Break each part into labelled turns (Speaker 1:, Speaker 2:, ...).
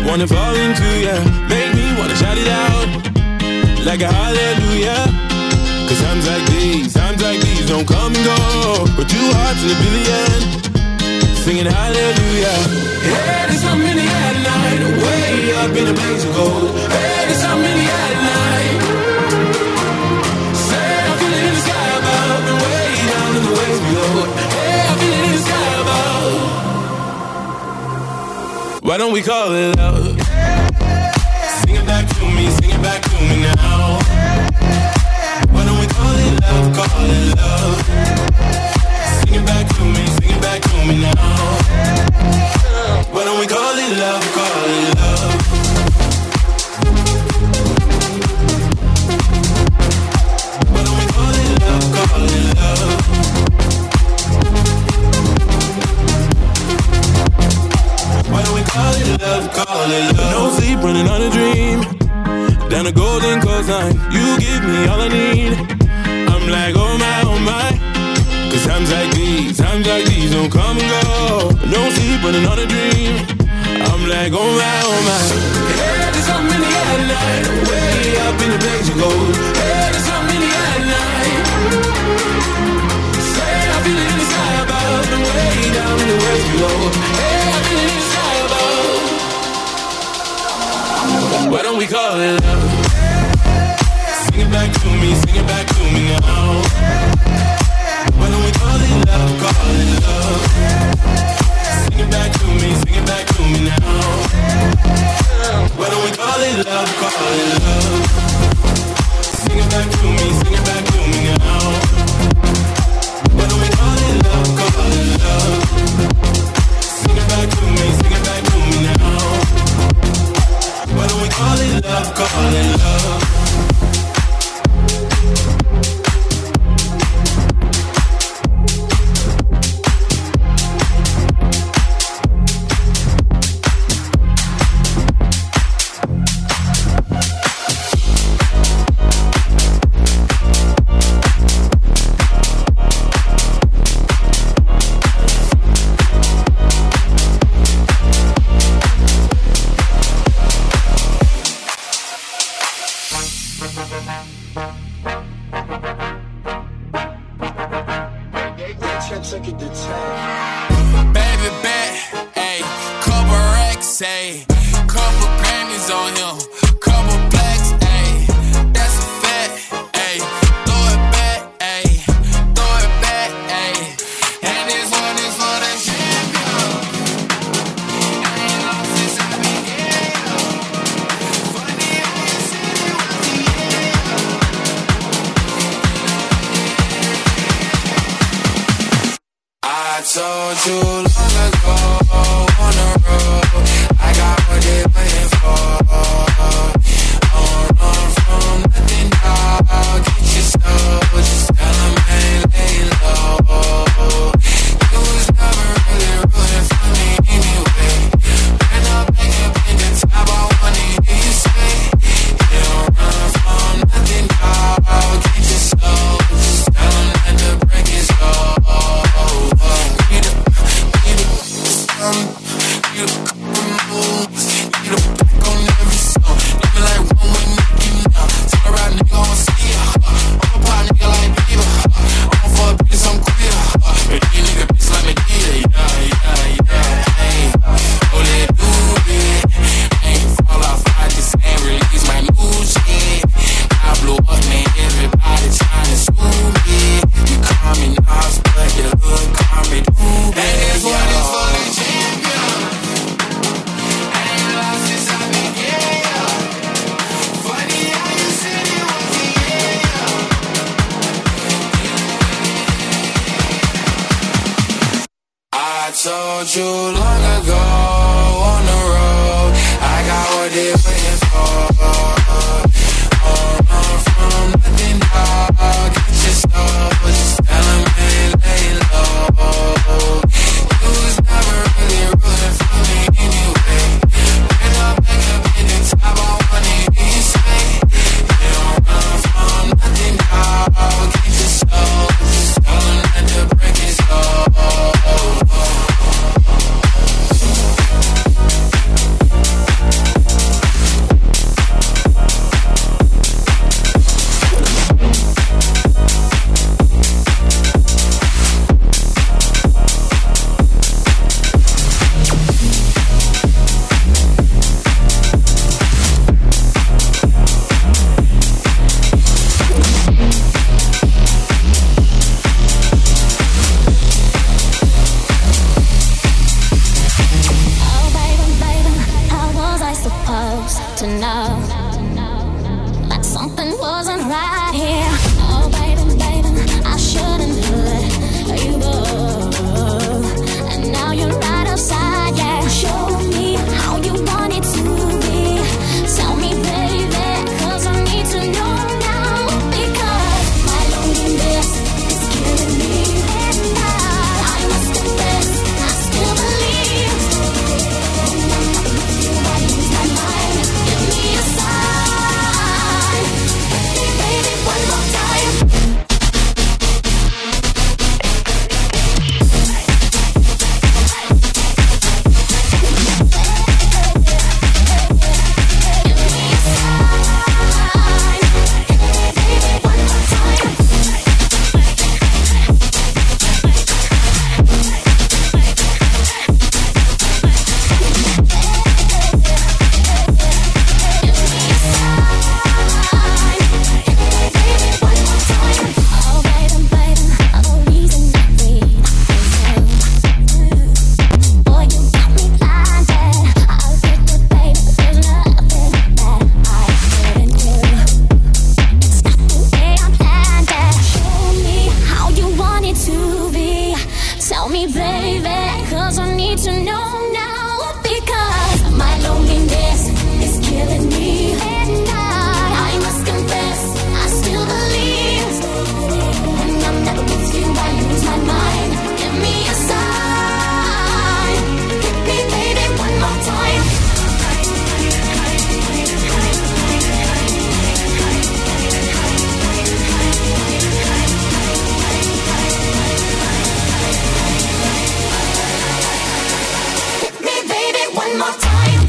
Speaker 1: wanna fall into, yeah. Make me wanna shout it out like a hallelujah. Cause times like these don't come and go. We're two hearts in a billion, singing hallelujah. Hey, there's something in the air tonight, way up in a blaze of gold. Hey, there's something in the air tonight. Say I feel it in the sky above and way down in the waves below. Hey, I feel it in the sky above. Why don't we call it love? Sing it back to me, sing it back to me now. Why don't we call it love, call it love? Sing it back to me, sing it back to me now. Why don't we call it love, call it love? Why don't we call it love, call it love? Why don't we call it love, call it love? No sleep, running on a dream. Down the golden coastline, you give me all I need. I'm like, oh my. Cause times like these don't come and go. No sleep, running on a dream. I'm like, oh my. Hey, there's something in the air tonight, way up in the blaze of gold. Hey, there's something in the air tonight. Say I feel it in the sky above and way down in the waves below. Hey, I feel it in the sky above. Why don't we call it love? Sing it back to me, sing it back to me now. Why don't we call it love, call it love? Sing it back to me, sing it back to me now. Why don't we call it love, call it love? Sing it back to me, sing it back to me now. Why don't we call it love, call it love? Sing it back to me, sing it back to me now. Why don't we call it love, call it love?
Speaker 2: one more time.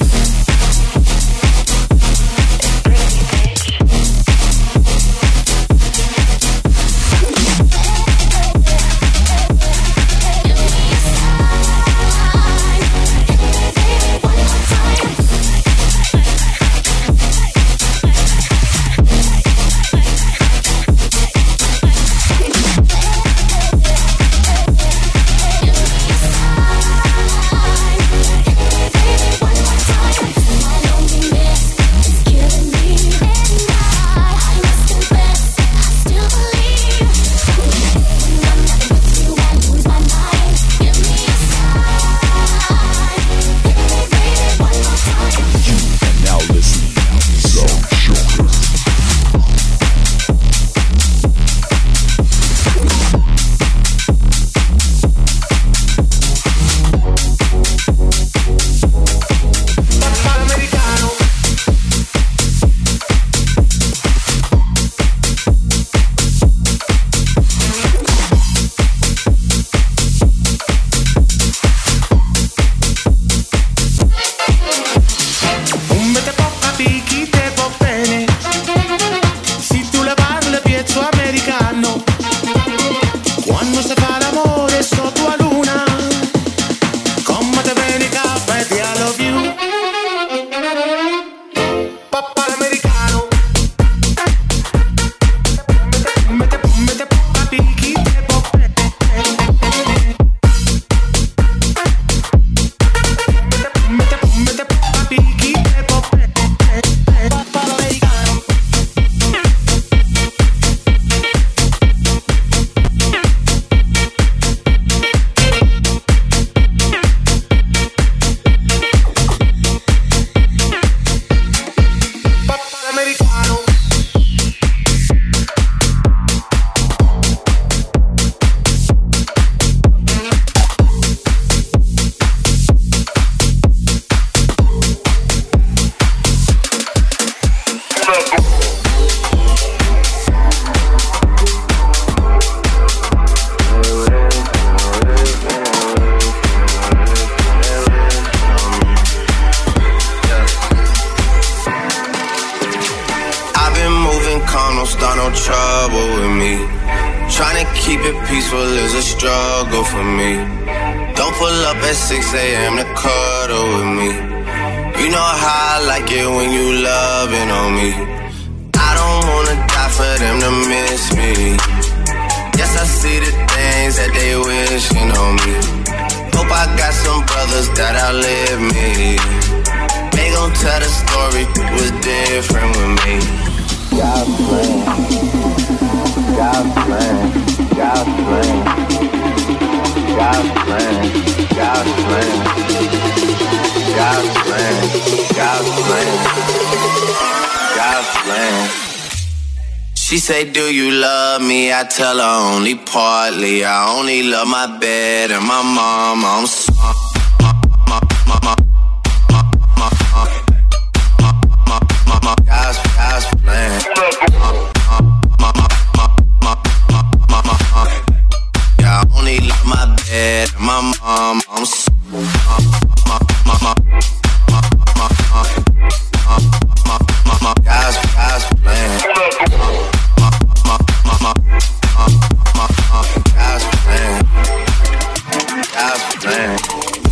Speaker 3: She say, do you love me? I tell her only partly. I only love my bed and my mom. I'm sorry. God's plan. Yeah, I only love my bed and my mom. I'm sorry. God's plan. God's plan.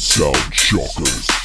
Speaker 2: Sound Shockers.